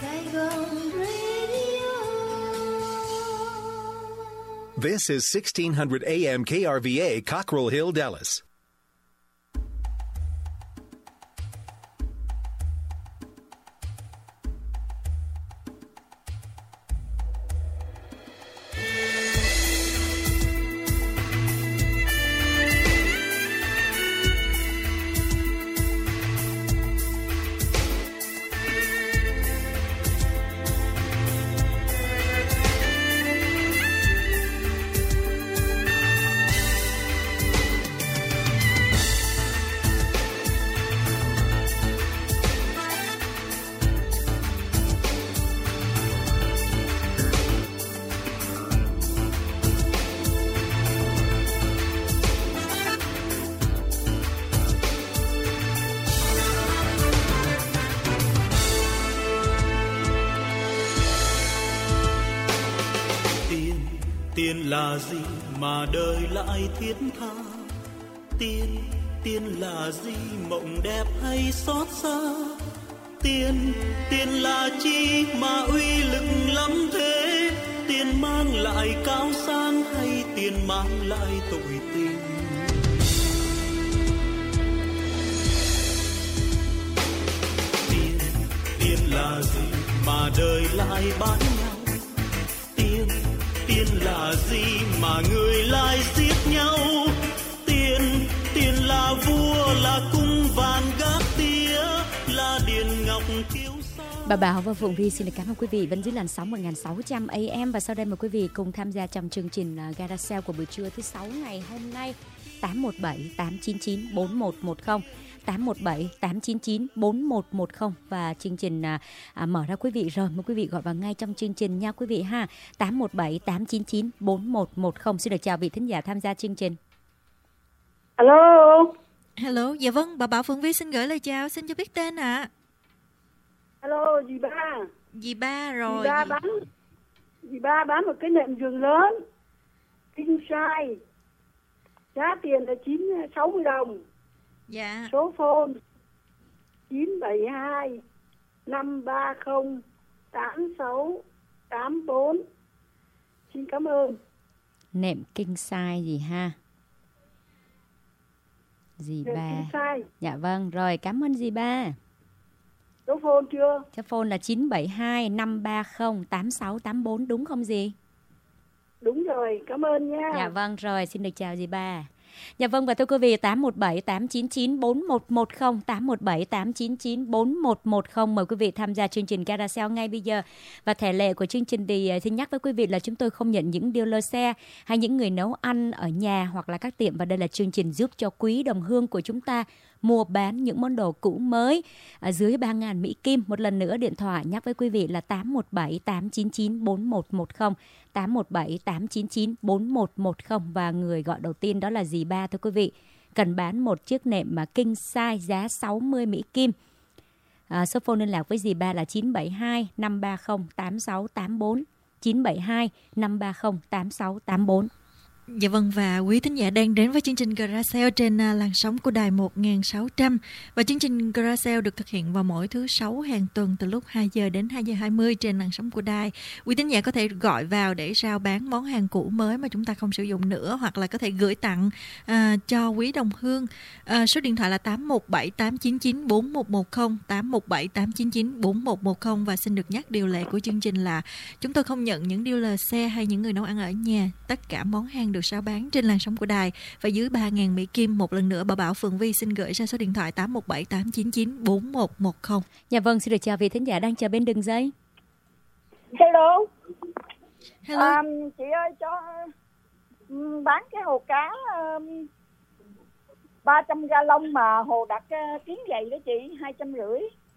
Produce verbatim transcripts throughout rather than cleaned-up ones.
Saigon Radio. This is sixteen hundred A M K R V A, Cockrell Hill, Dallas. Tiền là gì mà đời lại thiết tha? Tiền, tiền là gì mộng đẹp hay xót xa? Tiền, tiền là chi mà uy lực lắm thế? Tiền mang lại cao sang hay tiền mang lại tội tình? Tiền, tiền là gì mà đời lại bán nhau? Tiền, tiền là gì mà người lại giết nhau? Tiền, tiền là vua, là cung vàng gác tía, là điện ngọc kiêu sa. Bà Bảo và Phượng Vi xin được cảm ơn quý vị vẫn giữ làn sóng một nghìn sáu trăm A M. Và sau đây mời quý vị cùng tham gia trong chương trình Gara Sale của buổi trưa thứ sáu ngày hôm nay, tám một bảy tám chín chín bốn một một không, tám một bảy tám chín chín bốn một một không. Và chương trình à, à, mở ra quý vị rồi, mời quý vị gọi vào ngay trong chương trình nha quý vị ha. Tám một bảy tám chín chín bốn một một không. Xin được chào vị thính giả tham gia chương trình. Alo. Hello, dạ vâng, bà Bảo Phượng Vi xin gửi lời chào, xin cho biết tên ạ. À. Alo, dì ba. Dì ba rồi. Dì ba bán, dì ba bán một cái nệm giường lớn, king size, giá tiền là chín sáu mươi đồng. Dạ. Số phone chín bảy hai năm ba không tám sáu tám bốn. Xin cảm ơn. Nệm king size gì ha? Dì Nệm ba. king size. Dạ vâng, rồi cảm ơn dì ba. Số phone chưa? Số phone là chín bảy hai năm ba không tám sáu tám bốn đúng không dì? Đúng rồi, cảm ơn nha. Dạ vâng, rồi xin được chào dì ba. Dạ vâng, và thưa quý vị, tám một bảy tám chín chín bốn một một không, tám một bảy tám chín chín bốn một một không. Mời quý vị tham gia chương trình Gara Sale ngay bây giờ. Và thể lệ của chương trình thì xin nhắc với quý vị là chúng tôi không nhận những dealer xe hay những người nấu ăn ở nhà hoặc là các tiệm. Và đây là chương trình giúp cho quý đồng hương của chúng ta mua bán những món đồ cũ mới ở dưới ba nghìn Mỹ Kim. Một lần nữa điện thoại nhắc với quý vị là tám một bảy tám chín chín bốn một một không, tám một bảy tám chín chín bốn một một không. Và người gọi đầu tiên đó là dì ba thưa quý vị. Cần bán một chiếc nệm mà king size giá sáu mươi Mỹ Kim. À, số phone liên lạc với dì ba là chín bảy hai năm ba không tám sáu tám bốn, chín bảy hai năm ba không tám sáu tám bốn. Dạ vâng, và quý thính giả đang đến với chương trình Gara Sale trên uh, làn sóng của đài một nghìn sáu trăm. Và chương trình Gara Sale được thực hiện vào mỗi thứ sáu hàng tuần từ lúc hai giờ đến hai giờ hai mươi trên làn sóng của đài. Quý thính giả có thể gọi vào để rao bán món hàng cũ mới mà chúng ta không sử dụng nữa, hoặc là có thể gửi tặng uh, cho quý đồng hương. Uh, số điện thoại là tám một bảy tám chín chín bốn một một không, tám một bảy tám chín chín bốn một một không. Và xin được nhắc điều lệ của chương trình là chúng tôi không nhận những dealer xe hay những người nấu ăn ở nhà. Tất cả món hàng được rao bán trên làn sóng của đài và dưới ba nghìn Mỹ Kim. Một lần nữa bà Bảo Phượng Vi xin gửi ra số điện thoại tám một bảy tám chín chín bốn một một không. Dạ vâng, xin được chào vị thính giả đang chờ bên đường dây. Hello. Hello. À, chị ơi, cho um, bán cái hồ cá um, ba trăm ga lông mà hồ đặt uh, kiến dày đó chị, hai trăm rưỡi.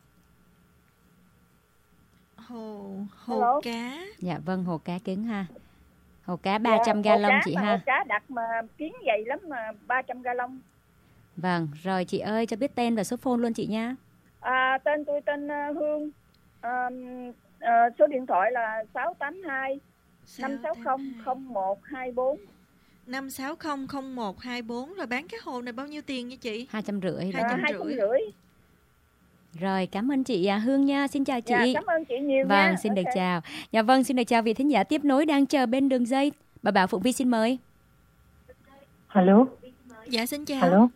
Hồ hồ Hello. cá. Dạ vâng, hồ cá cứng ha. Hồ cá ba trăm dạ, ga lông chị ha. Hồ cá đặt mà kiến dày lắm mà ba trăm ga lông. Vâng, rồi chị ơi cho biết tên và số phone luôn chị nha. À, tên tôi tên uh, Hương. À, uh, số điện thoại là sáu tám hai năm sáu không không một hai bốn. năm sáu không không một hai bốn. Rồi bán cái hồ này bao nhiêu tiền nha chị? Hai trăm rưỡi. Hai trăm rưỡi. Rồi, cảm ơn chị à, Hương nha. Xin chào chị. Dạ, cảm ơn chị nhiều Vâng, nha. xin Ok. được chào. Dạ vâng, xin được chào vị thính giả tiếp nối đang chờ bên đường dây. Bà Bảo Phụng Vi xin mời. Alo, Dạ xin chào. alo.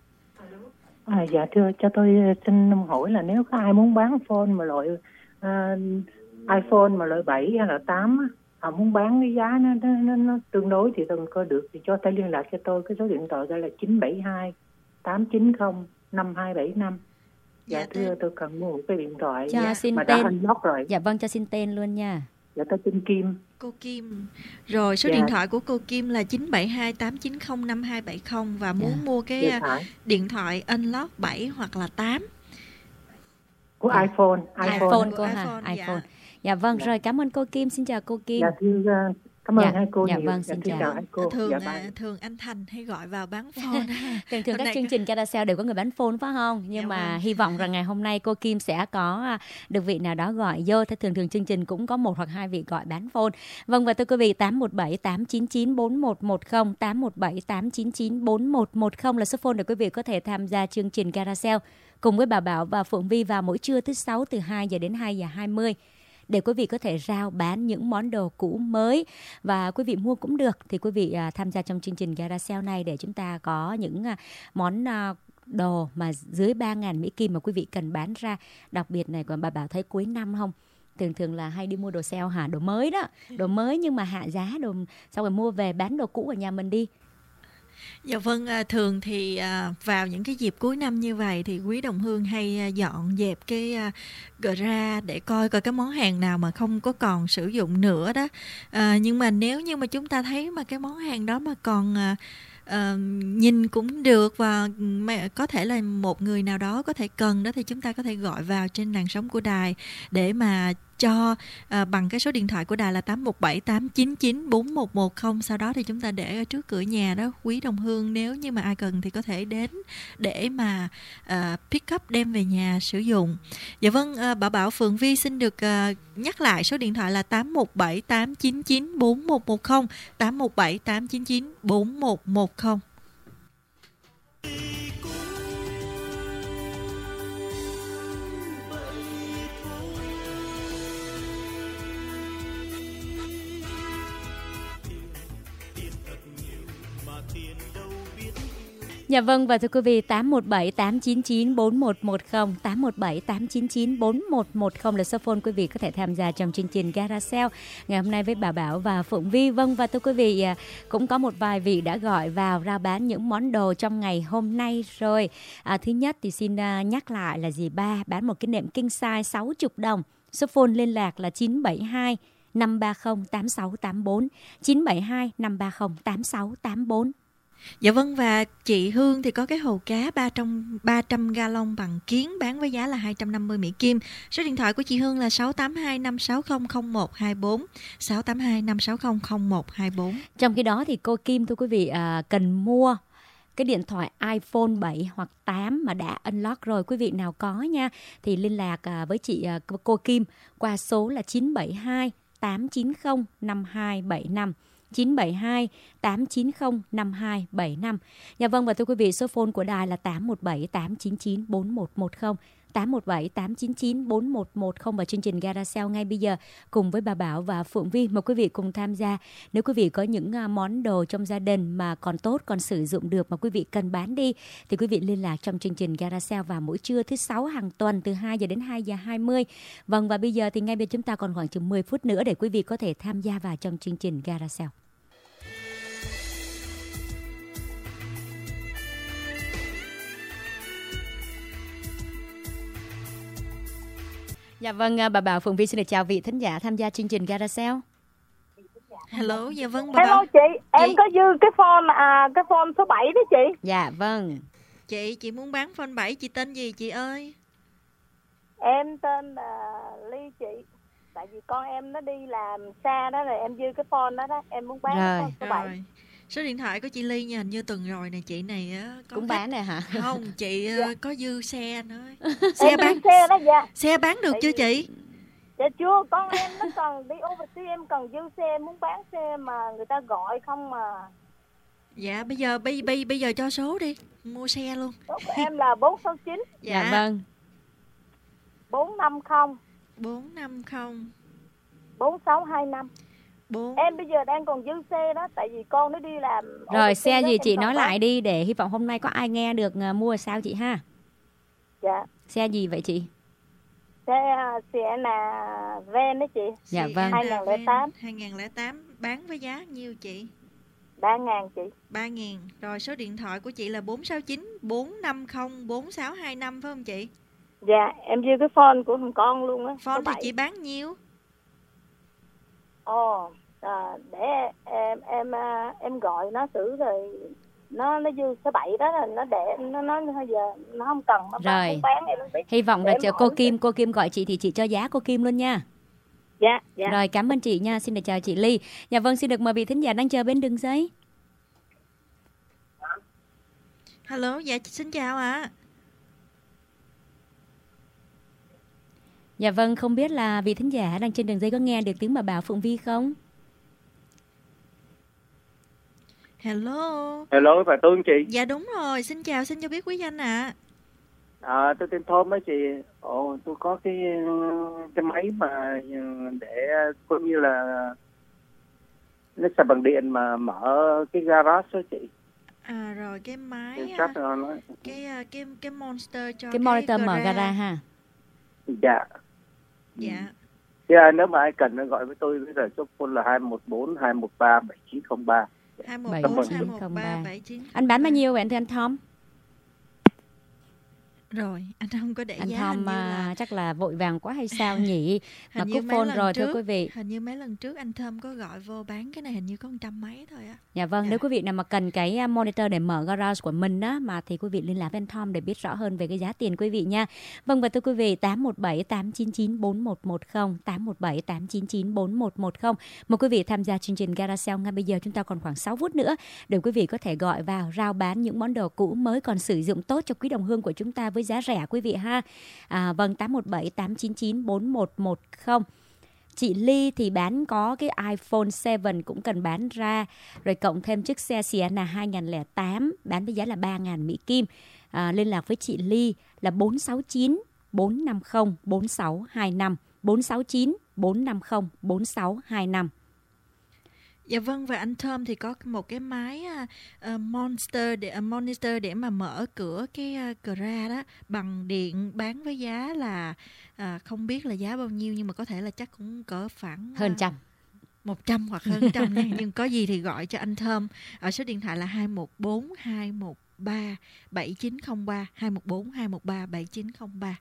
À, dạ thưa, cho tôi xin hỏi là nếu có ai muốn bán phone mà loại uh, iPhone mà loại bảy hay là tám á, họ muốn bán cái giá nó, nó, nó, nó tương đối thì tôi có được thì cho thể liên lạc cho tôi, cái số điện thoại đây là chín bảy hai tám chín không năm hai bảy năm. Dạ, Dạ, thưa, tên- tôi cần mua một cái điện thoại Cho dạ, xin mà đã tên. unlock rồi. Dạ vâng, cho xin tên luôn nha. Dạ, tôi tên Kim. Cô Kim. Rồi số Dạ. điện thoại của cô Kim là chín bảy hai tám chín không năm hai bảy không và muốn Dạ. mua cái Dạ, à, phải. điện thoại Unlock bảy hoặc là tám. Của Dạ. iPhone, iPhone. iPhone Của cô ha, iPhone, dạ. iPhone. Dạ vâng, Dạ. rồi cảm ơn cô Kim. Xin chào cô Kim. Dạ, thưa, uh, cảm ơn Dạ, hai cô dạ nhiều. vâng, Dạ, xin thưa chào. chào hai cô. Thường Dạ, à, bye. thường anh Thành hay gọi vào bán phone. ha. Thường thường Hôm các nay chương có- trình Carousel đều có người bán phone phải không? Nhưng Dạ mà vâng. hy vọng rằng ngày hôm nay cô Kim sẽ có à, được vị nào đó gọi vô. Thế thường thường chương trình cũng có một hoặc hai vị gọi bán phone. Vâng, và thưa quý vị, tám một bảy tám chín chín bốn một một không, tám một bảy tám chín chín bốn một một không là số phone để quý vị có thể tham gia chương trình Carousel cùng với bà Bảo và Phượng Vi vào mỗi trưa thứ sáu từ hai giờ đến hai giờ hai mươi. Để quý vị có thể rao bán những món đồ cũ mới và quý vị mua cũng được, thì quý vị à, tham gia trong chương trình Gara Sale này để chúng ta có những à, món à, đồ mà dưới ba nghìn Mỹ Kim mà quý vị cần bán ra. Đặc biệt này, còn bà Bảo thấy cuối năm không? Thường thường là hay đi mua đồ sale hả? Đồ mới đó, đồ mới nhưng mà hạ giá, đồ xong rồi mua về bán đồ cũ ở nhà mình đi. Dạ vâng, à, thường thì à, vào những cái dịp cuối năm như vậy thì Quý Đồng Hương hay à, dọn dẹp cái à, gara để coi coi cái món hàng nào mà không có còn sử dụng nữa đó. À, nhưng mà nếu như mà chúng ta thấy mà cái món hàng đó mà còn à, à, nhìn cũng được và mà có thể là một người nào đó có thể cần đó thì chúng ta có thể gọi vào trên làn sóng của đài để mà cho à, bằng cái số điện thoại của đài là tám một bảy tám chín chín bốn một một không. Sau đó thì chúng ta để ở trước cửa nhà đó, Quý Đồng Hương nếu như mà ai cần thì có thể đến để mà à, pick up đem về nhà sử dụng. Dạ vâng, à, Bảo Bảo Phượng Vi xin được à, nhắc lại số điện thoại là tám một bảy tám chín chín bốn một một không, tám một bảy tám chín chín bốn một một không. Dạ vâng, và thưa quý vị, tám một bảy tám chín chín bốn một một không, tám một bảy tám chín chín bốn một một không là số phone quý vị có thể tham gia trong chương trình Gara Sale ngày hôm nay với bà Bảo và Phượng Vi. Vâng, và thưa quý vị, cũng có một vài vị đã gọi vào ra bán những món đồ trong ngày hôm nay rồi. À, thứ nhất thì xin nhắc lại là dì Ba bán một cái nệm king size sáu mươi đồng. Số phone liên lạc là chín bảy hai năm ba không tám sáu tám bốn, chín bảy hai năm ba không tám sáu tám bốn. Dạ vâng, và chị Hương thì có cái hồ cá ba trăm gallon bằng kiến bán với giá là hai trăm năm mươi Mỹ Kim. Số điện thoại của chị Hương là sáu tám hai năm sáu không không một hai bốn, sáu tám hai năm sáu không không một hai bốn. Trong khi đó thì cô Kim thưa quý vị à, cần mua cái điện thoại iPhone bảy hoặc tám mà đã unlock rồi, quý vị nào có nha thì liên lạc à, với chị à, cô Kim qua số là chín bảy hai tám chín không năm hai bảy năm, chín bảy hai tám chín không năm hai bảy năm. Dạ vâng, và thưa quý vị, số phone của đài là tám một bảy tám chín chín bốn một một không, tám một bảy tám chín chín bốn một một không vào chương trình Gara Sale ngay bây giờ cùng với bà Bảo và Phượng Vi. Mời quý vị cùng tham gia. Nếu quý vị có những món đồ trong gia đình mà còn tốt, còn sử dụng được mà quý vị cần bán đi thì quý vị liên lạc trong chương trình Gara Sale vào mỗi trưa thứ sáu hàng tuần từ hai giờ đến hai giờ hai mươi. Vâng, và bây giờ thì ngay bây giờ chúng ta còn khoảng chừng mười phút nữa để quý vị có thể tham gia vào trong chương trình Gara Sale. Dạ vâng, bà Bảo Phượng Vi xin được chào vị thính giả tham gia chương trình Gara Sale. Hello, dạ vâng bà Hello Bảo. chị, em Chị. có dư cái phone à cái phone số bảy đó chị. Dạ vâng. Chị, chị muốn bán phone bảy, chị tên gì chị ơi? Em tên là Ly chị. Tại vì con em nó đi làm xa đó rồi em dư cái phone đó đó, em muốn bán Rồi, cái phone số bảy. Rồi. Số điện thoại của chị Ly nha, hình như tuần rồi này chị này á có Cũng khách- bán này hả? Không, chị ờ, có dư xe nữa. Em Xe đi bán xe đó dạ. xe bán được chưa chị? Dạ chưa, con em nó còn đi overseas, em còn dư xe, em muốn bán xe mà người ta gọi không mà. Dạ bây giờ bây bây bây giờ cho số đi, mua xe luôn. Số của em là bốn sáu chín. Dạ vâng. bốn năm không bốn năm không bốn sáu hai năm. bốn Em bây giờ đang còn dư xe đó, tại vì con nó đi làm. Rồi xe gì chị nói lại đi, để hy vọng hôm nay có ai nghe được uh, mua sao chị ha. Dạ. Xe gì vậy chị? Xe Sienna Van đó chị. Dạ vâng. hai không không tám. hai không không tám bán với giá nhiêu chị? ba ngàn chị. ba ngàn. Rồi số điện thoại của chị là bốn sáu chín bốn năm không bốn sáu hai năm phải không chị? Dạ, em dư cái phone của thằng con luôn á. Phone thì chị bán nhiêu? Ồ, à, để em em em gọi nó thử rồi nó nó dư số bảy đó là nó để nó nói bây giờ nó không cần nó bán, Rồi. không bán em không biết. Hy vọng là Để chờ em cô hỏi Kim, cô Kim gọi chị thì chị cho giá cô Kim luôn nha. Dạ, dạ. Rồi cảm ơn chị nha, xin được chào chị Ly. Dạ vâng, xin được mời vị thính giả đang chờ bên đường dây. Hello, dạ xin chào ạ. Dạ vâng, không biết là vị thính giả đang trên đường dây có nghe được tiếng bà Bảo Phượng Vi không? Hello. Hello, phải tôi chị. Dạ đúng rồi, xin chào, xin cho biết quý danh ạ. À. À, tôi tên Thôm đó chị. Ồ, tôi có cái cái máy mà để coi như là nó xài bằng điện mà mở cái garage đó chị. À rồi cái máy cái á, nó... cái cái cái Monster cho cái monitor mở gara. gara ha. Dạ. Dạ. Thì nếu mà ai cần nó gọi với tôi, bây giờ số phone là hai một bốn hai một ba bảy chín không ba. hai một bốn hai một ba bảy chín. Anh bán bao nhiêu vậy anh thưa anh Thom? Rồi, anh không có để anh giá. Thom là... chắc là vội vàng quá hay sao nhỉ? Mà cúp phone rồi trước, thưa quý vị. Hình như mấy lần trước anh Thom có gọi vô bán cái này hình như có một trăm mấy thôi á. Dạ vâng, dạ. Nếu quý vị nào mà cần cái monitor để mở garage của mình á, mà thì quý vị liên lạc với anh Thom để biết rõ hơn về cái giá tiền quý vị nha. Vâng, và thưa quý vị, tám một bảy tám chín chín bốn một một không, tám một bảy tám chín chín bốn một một không. Mời quý vị tham gia chương trình Gara Sale ngay bây giờ. Chúng ta còn khoảng sáu phút nữa để quý vị có thể gọi vào rao bán những món đồ cũ mới còn sử dụng tốt cho quý đồng hương của chúng ta với giá rẻ quý vị ha. À, vâng, tám một bảy tám chín chín bốn một một không. Chị Ly thì bán có cái iPhone bảy cũng cần bán ra. Rồi cộng thêm chiếc xe Sienna hai không không tám bán với giá là ba nghìn Mỹ Kim. À, liên lạc với chị Ly là bốn sáu chín bốn năm không bốn sáu hai năm, bốn sáu chín bốn năm không bốn sáu hai năm. Dạ vâng, và anh Thom thì có một cái máy uh, Monster để uh, Monitor để mà mở cửa cái uh, gara đó bằng điện, bán với giá là uh, không biết là giá bao nhiêu nhưng mà có thể là chắc cũng cỡ khoảng uh, hơn trăm. một trăm hoặc hơn trăm nha. Nhưng có gì thì gọi cho anh Thom ở số điện thoại là hai một bốn hai một ba bảy chín không ba, hai một bốn hai một ba bảy chín không ba.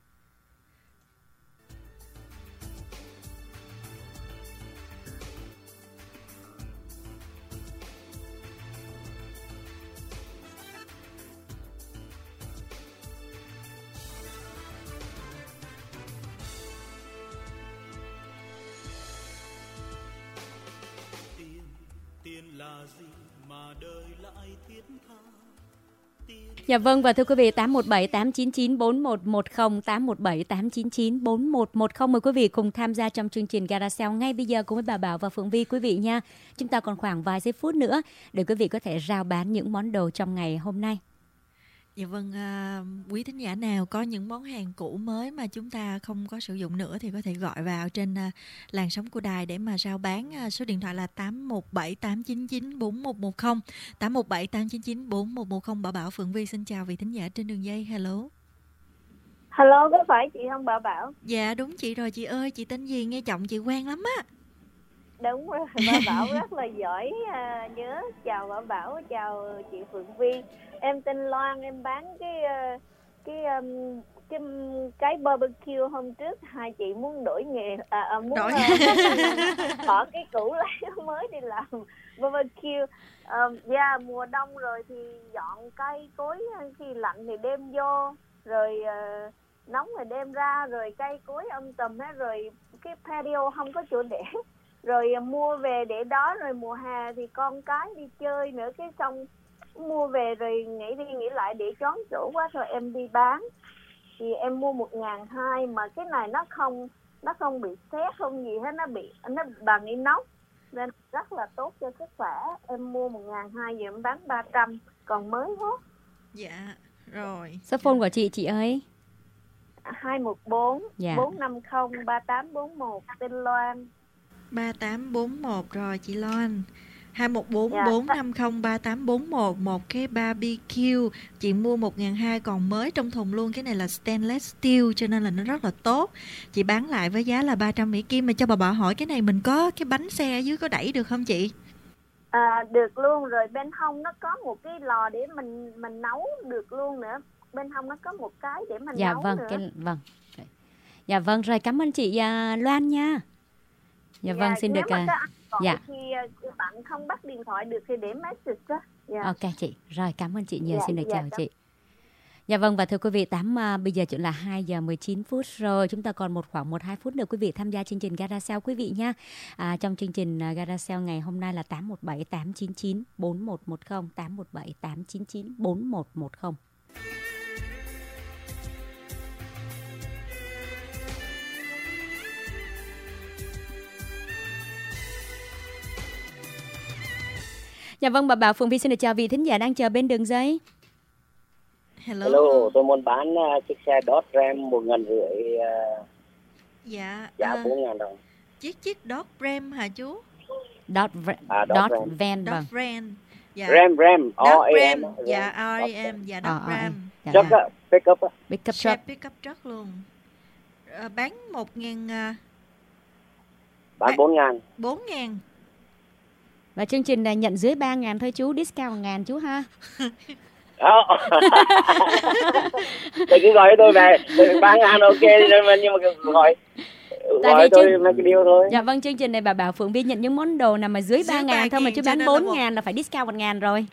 Dạ vâng, và thưa quý vị, tám một bảy tám chín chín bốn một một không, tám một bảy tám chín chín bốn một một không. Mời quý vị cùng tham gia trong chương trình Gara Sale ngay bây giờ cùng với bà Bảo và Phượng Vi quý vị nha. Chúng ta còn khoảng vài giây phút nữa để quý vị có thể rao bán những món đồ trong ngày hôm nay. Dạ vâng, à, quý thính giả nào có những món hàng cũ mới mà chúng ta không có sử dụng nữa thì có thể gọi vào trên à, làn sóng của đài để mà rao bán. À, số điện thoại là tám một bảy tám chín chín bốn một một không, tám một bảy tám chín chín bốn một một không. Bảo Bảo, Phượng Vi xin chào vị thính giả trên đường dây. Hello. Hello, có phải chị không Bảo Bảo? Dạ đúng chị rồi chị ơi, chị tên gì? Nghe giọng chị quen lắm á. Đúng rồi, Bảo Bảo rất là giỏi à, nhớ. Chào Bảo Bảo, chào chị Phượng Vi. Em tên Loan, em bán cái cái um, cái cái barbecue hôm trước. Hai chị muốn đổi nghề, à, à, muốn đổi. Uh, bỏ cái cũ lấy mới đi làm barbecue. Uh, yeah, mùa đông rồi thì dọn cây cối, khi lạnh thì đem vô, rồi uh, nóng thì đem ra, rồi cây cối âm tùm hết, rồi cái patio không có chỗ để. Rồi mua về để đó, rồi mùa hè thì con cái đi chơi nữa, cái xong mua về rồi nghĩ đi nghĩ lại để chón chỗ quá, rồi em đi bán thì em mua một ngàn hai, mà cái này nó không nó không bị sét không gì hết, nó bị nó bằng inox nên rất là tốt cho sức khỏe. Em mua một ngàn hai, giờ em bán ba trăm, còn mới hết. Dạ rồi. Số phone của chị chị ơi. hai một bốn Dạ. bốn năm không ba tám bốn một, tên Loan. ba tám bốn một rồi chị Loan. hai một bốn Dạ. bốn năm không ba tám bốn một, một cái barbecue chị mua một nghìn hai trăm còn mới trong thùng luôn. Cái này là stainless steel cho nên là nó rất là tốt. Chị bán lại với giá là ba trăm Mỹ Kim. Mà cho bà bảo hỏi cái này mình có cái bánh xe ở dưới có đẩy được không chị? À, được luôn. Rồi bên hông nó có một cái lò để mình mình nấu được luôn nữa. Bên hông nó có một cái để mình Dạ nấu vâng, nữa. cái, vâng. Dạ vâng, rồi cảm ơn chị à, Loan nha. Dạ vâng, xin nếu được... mà à, các anh gọi dạ. thì uh, bạn không bắt điện thoại được thì để message đó. Dạ. Ok chị, rồi cảm ơn chị nhiều, Dạ, xin được dạ, chào cảm- chị. Dạ vâng, và thưa quý vị, tám à, bây giờ chuyện là hai giờ mười chín phút rồi. Chúng ta còn một khoảng một hai phút nữa quý vị tham gia chương trình Gara Sale quý vị nha. À, trong chương trình uh, Gara Sale ngày hôm nay là tám một bảy tám chín chín bốn một một không, tám một bảy tám chín chín bốn một một không. Dạ vâng, bà Bảo Phượng Vi xin được chào vị thính giả đang chờ bên đường dây. Hello. Hello, tôi muốn bán uh, chiếc xe Dodge Ram một nghìn rưỡi uh, Dạ. giá à, bốn ngàn đồng. chiếc chiếc Dodge Ram hả chú? Dot, v- À, Dodge dot Ram. van Dodge vâng. Ram. Dạ. Ram Ram, Dodge R A M. Ram. Dạ, R A M. Dạ, Ờ, Dodge ờ, Ram. dạ, Truck dạ. á, pick up á. Pickup Xe truck. pick up truck luôn. À, bán một nghìn, à, Bán bốn ngàn. bốn ngàn. Và chương trình này nhận dưới ba ngàn thôi chú, discount một ngàn chú ha. Đó. Thì cứ gọi tôi về, ba ngàn ok nhưng mà nhưng mà gọi Tại gọi vì tôi chương- mấy cái điều thôi. Dạ vâng, chương trình này bà Bảo Phượng Vi nhận những món đồ nào mà dưới Dưới ba ba ngàn thôi mà ngàn, chú cho bán nên là bốn một- ngàn là phải discount một ngàn rồi.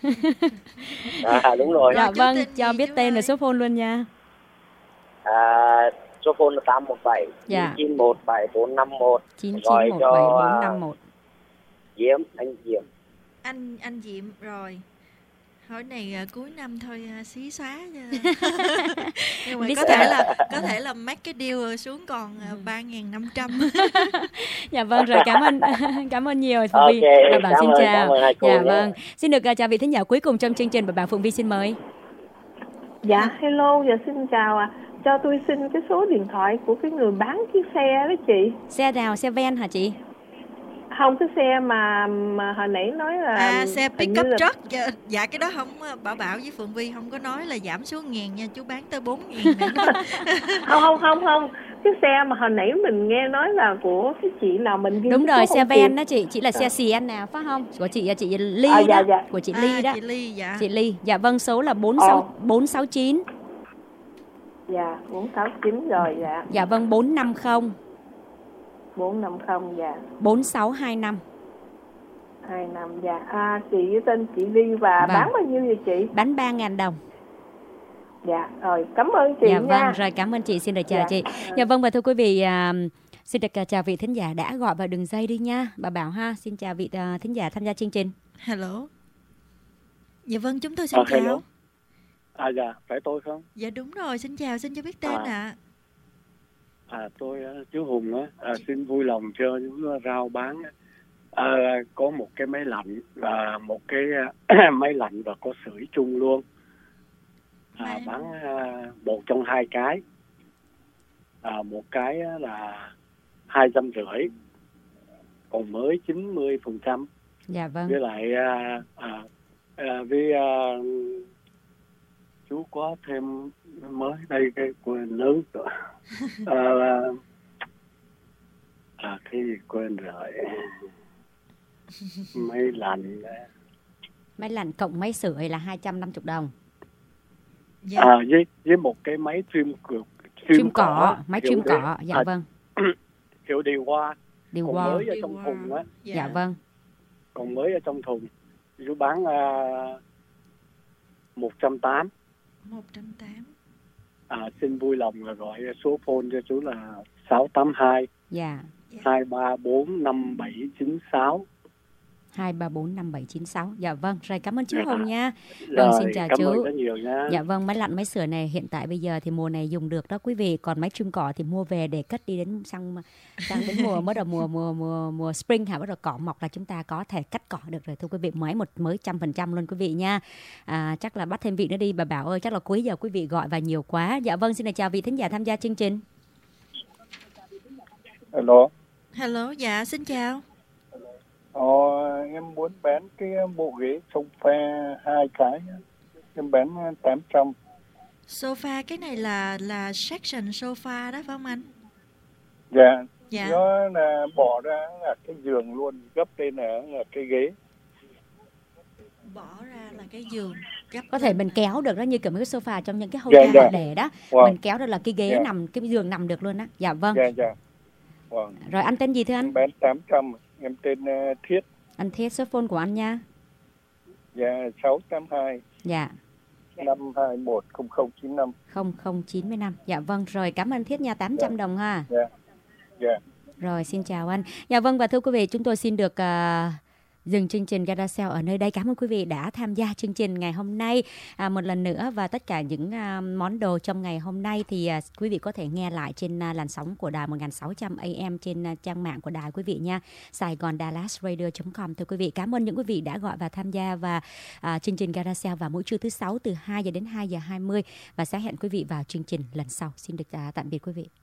À đúng rồi. Dạ chú vâng, tên cho gì biết chú tên và ơi? số phone luôn nha. À, số phone là tám một bảy Dạ. chín một bảy bốn năm một. chín Gọi chín một cho, bảy bốn năm một. Diễm, anh Diễm. Anh anh Diệm rồi. Hỏi này à, cuối năm thôi à, xí xóa nha. Nhưng mà có Discount. thể là có thể là make cái deal xuống còn à, ba nghìn năm trăm. Dạ vâng, rồi cảm ơn cảm ơn nhiều Phượng Ok, Vi. Bà Bảo cảm xin ơn, chào. cảm ơn hai cô Dạ nhé. vâng. Xin được uh, chào vị thính giả cuối cùng trong chương trình, bà Bảo Phượng Vi xin mời. Dạ, hello, dạ xin chào ạ. Cho tôi xin cái số điện thoại của cái người bán chiếc xe đó chị. Xe nào, xe van hả chị? Không, cái xe mà mà hồi nãy nói là À, xe hình pick như up là- truck. Dạ, dạ cái đó không à, Bảo Bảo với Phượng Vi không có nói là giảm xuống ngàn nha, chú bán tới bốn ngàn nữa. Không không không không. Cái xe mà hồi nãy mình nghe nói là của cái chị nào mình ghi Đúng cái rồi, số xe không van kịp. đó chị, chị là xe xì en nào phải không? Của chị chị Ly À, dạ, đó, dạ. của chị À, Ly đó. chị Ly dạ. Chị Ly. Dạ vâng, số là bốn Ờ. sáu bốn sáu chín. Dạ, bốn sáu chín rồi, dạ. Dạ vâng, bốn năm không bốn năm không, dạ. bốn sáu hai năm. hai năm, dạ. À, chị với tên chị Ly và Vâng. bán bao nhiêu vậy chị? Bán ba ngàn đồng. Dạ, rồi, cảm ơn chị Dạ nha. vâng, rồi cảm ơn chị, xin được chào Dạ. chị. Dạ vâng, và thưa quý vị, à, xin được à, chào vị thính giả đã gọi vào đường dây đi nha. Bà Bảo ha, xin chào vị à, thính giả tham gia chương trình. Hello. Dạ vâng, chúng tôi xin À, chào. hello. À dạ, phải tôi không? Dạ đúng rồi, xin chào, xin cho biết tên À. ạ. À tôi á, chú Hùng á, à, xin vui lòng cho chú rao bán á. À, có một cái máy lạnh và một cái à, máy lạnh và có sưởi chung luôn. À, Máy- bán à, một trong hai cái. À, một cái á là hai trăm rưỡi, còn mới chín mươi phần trăm. Dạ vâng. Với lại à, à, à, với à, chú có thêm mới đây cái quên lớn rồi. à, à cái gì quên rồi. Máy lạnh. Máy lạnh cộng máy sưởi là hai trăm năm mươi đồng. Dạ. À với với một cái máy trim cực Trim cỏ, máy kiểu trim để- cỏ. Dạ à, vâng. kiểu điều hòa, Điều còn hòa. mới ở Điều trong hòa. thùng á, Dạ vâng. còn mới ở trong thùng. Chú bán à, một trăm tám. một trăm tám. À, xin vui lòng là gọi số phone cho chú là sáu tám hai Dạ. hai ba bốn năm bảy chín sáu. hai ba bốn năm bảy chín sáu. Dạ vâng, rồi cảm ơn chú Dạ. Hùng nha. Vâng, Rồi, xin chào cảm chú. ơn rất nhiều nha. Dạ vâng, máy lạnh máy sưởi này hiện tại bây giờ thì mùa này dùng được đó quý vị, còn máy chum cỏ thì mua về để cất đi đến sang sang đến mùa bắt đầu mùa mùa mùa mùa spring hả, bắt đầu cỏ mọc là chúng ta có thể cắt cỏ được rồi thưa quý vị, máy một mới trăm phần trăm luôn quý vị nha. À, chắc là bắt thêm vị nữa đi bà Bảo ơi, chắc là cuối giờ quý vị gọi vào nhiều quá. Dạ vâng, xin chào vị thính giả tham gia chương trình. Hello. Hello, dạ xin chào. Ờ, em muốn bán cái bộ ghế sofa hai cái, em bán tám trăm. Sofa cái này là là section sofa đó phải không anh? Dạ. Dạ. Nó là bỏ ra là cái giường luôn, gấp lên là, là cái ghế. Bỏ ra là cái giường. Gấp Có thể mình kéo được đó, như kiểu mấy cái sofa trong những cái Dạ, hotel dạ. họ để đó. Wow. Mình kéo được là cái ghế Dạ. nằm, cái giường nằm được luôn á. Dạ vâng. Dạ, dạ. Vâng. Rồi anh tên gì thưa anh? Em bán tám trăm, em tên uh, Thiết. Anh Thiết, số phone của anh nha. Dạ, sáu tám hai. Dạ. năm hai một không không chín năm. không không chín năm. Dạ vâng, rồi cảm ơn Thiết nha, tám trăm Dạ. đồng ha. Dạ. Dạ. Rồi xin chào anh. Dạ vâng, và thưa quý vị, chúng tôi xin được uh, dừng chương trình Garage Sale ở nơi đây. Cảm ơn quý vị đã tham gia chương trình ngày hôm nay à, một lần nữa, và tất cả những à, món đồ trong ngày hôm nay thì à, quý vị có thể nghe lại trên à, làn sóng của đài một nghìn sáu trăm A M trên à, trang mạng của đài quý vị nha, Saigon Dallas Radio chấm com. Thưa quý vị, cảm ơn những quý vị đã gọi và tham gia và à, chương trình Garage Sale vào mỗi trưa thứ sáu từ hai giờ đến hai giờ hai mươi, và sẽ hẹn quý vị vào chương trình lần sau. Xin được à, tạm biệt quý vị.